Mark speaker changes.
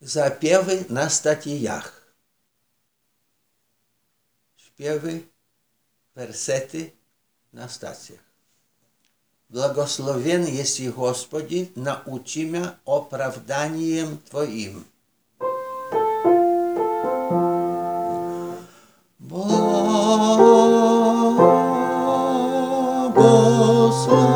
Speaker 1: Zapiewy na statijach. Śpiewy, wersety na stacjach. Благословен еси Господи, научи мя оправданием Твоим. Благословен